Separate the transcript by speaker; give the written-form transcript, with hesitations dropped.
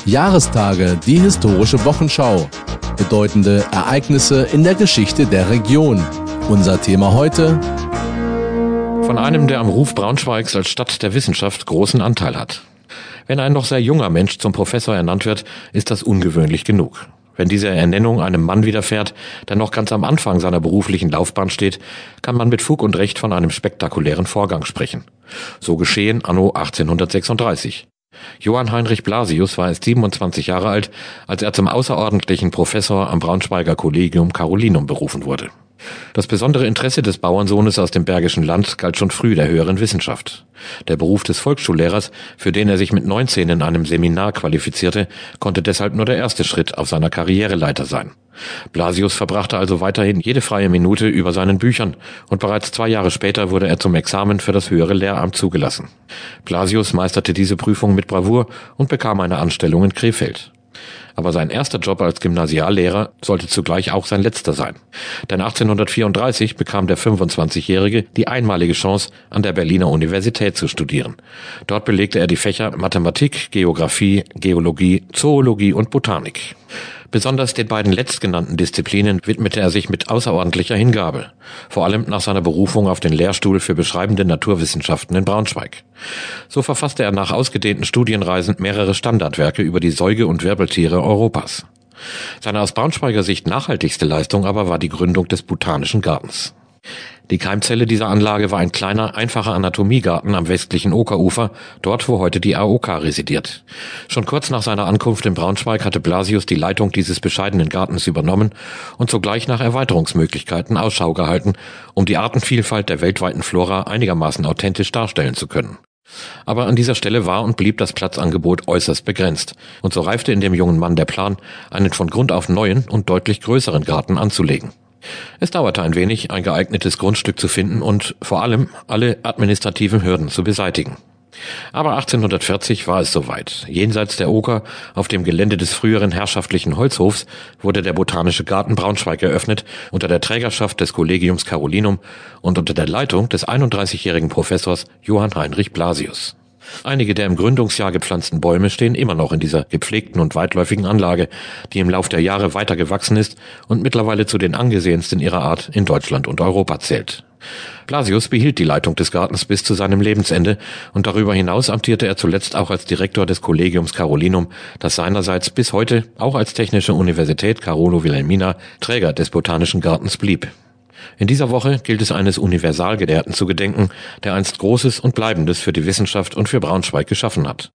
Speaker 1: Jahrestage, die historische Wochenschau. Bedeutende Ereignisse in der Geschichte der Region. Unser Thema heute:
Speaker 2: Von einem, der am Ruf Braunschweigs als Stadt der Wissenschaft großen Anteil hat. Wenn ein noch sehr junger Mensch zum Professor ernannt wird, ist das ungewöhnlich genug. Wenn diese Ernennung einem Mann widerfährt, der noch ganz am Anfang seiner beruflichen Laufbahn steht, kann man mit Fug und Recht von einem spektakulären Vorgang sprechen. So geschehen anno 1836. Johann Heinrich Blasius war erst 27 Jahre alt, als er zum außerordentlichen Professor am Braunschweiger Collegium Carolinum berufen wurde. Das besondere Interesse des Bauernsohnes aus dem Bergischen Land galt schon früh der höheren Wissenschaft. Der Beruf des Volksschullehrers, für den er sich mit 19 in einem Seminar qualifizierte, konnte deshalb nur der erste Schritt auf seiner Karriereleiter sein. Blasius verbrachte also weiterhin jede freie Minute über seinen Büchern und bereits 2 Jahre später wurde er zum Examen für das höhere Lehramt zugelassen. Blasius meisterte diese Prüfung mit Bravour und bekam eine Anstellung in Krefeld. Aber sein erster Job als Gymnasiallehrer sollte zugleich auch sein letzter sein. Denn 1834 bekam der 25-Jährige die einmalige Chance, an der Berliner Universität zu studieren. Dort belegte er die Fächer Mathematik, Geographie, Geologie, Zoologie und Botanik. Besonders den beiden letztgenannten Disziplinen widmete er sich mit außerordentlicher Hingabe, vor allem nach seiner Berufung auf den Lehrstuhl für beschreibende Naturwissenschaften in Braunschweig. So verfasste er nach ausgedehnten Studienreisen mehrere Standardwerke über die Säuge- und Wirbeltiere Europas. Seine aus Braunschweiger Sicht nachhaltigste Leistung aber war die Gründung des Botanischen Gartens. Die Keimzelle dieser Anlage war ein kleiner, einfacher Anatomiegarten am westlichen Okerufer, dort wo heute die AOK residiert. Schon kurz nach seiner Ankunft in Braunschweig hatte Blasius die Leitung dieses bescheidenen Gartens übernommen und sogleich nach Erweiterungsmöglichkeiten Ausschau gehalten, um die Artenvielfalt der weltweiten Flora einigermaßen authentisch darstellen zu können. Aber an dieser Stelle war und blieb das Platzangebot äußerst begrenzt, und so reifte in dem jungen Mann der Plan, einen von Grund auf neuen und deutlich größeren Garten anzulegen. Es dauerte ein wenig, ein geeignetes Grundstück zu finden und vor allem alle administrativen Hürden zu beseitigen. Aber 1840 war es soweit. Jenseits der Oker, auf dem Gelände des früheren herrschaftlichen Holzhofs, wurde der Botanische Garten Braunschweig eröffnet, unter der Trägerschaft des Collegiums Carolinum und unter der Leitung des 31-jährigen Professors Johann Heinrich Blasius. Einige der im Gründungsjahr gepflanzten Bäume stehen immer noch in dieser gepflegten und weitläufigen Anlage, die im Lauf der Jahre weiter gewachsen ist und mittlerweile zu den angesehensten ihrer Art in Deutschland und Europa zählt. Blasius behielt die Leitung des Gartens bis zu seinem Lebensende und darüber hinaus amtierte er zuletzt auch als Direktor des Collegiums Carolinum, das seinerseits bis heute auch als Technische Universität Carolo Wilhelmina Träger des Botanischen Gartens blieb. In dieser Woche gilt es eines Universalgelehrten zu gedenken, der einst Großes und Bleibendes für die Wissenschaft und für Braunschweig geschaffen hat.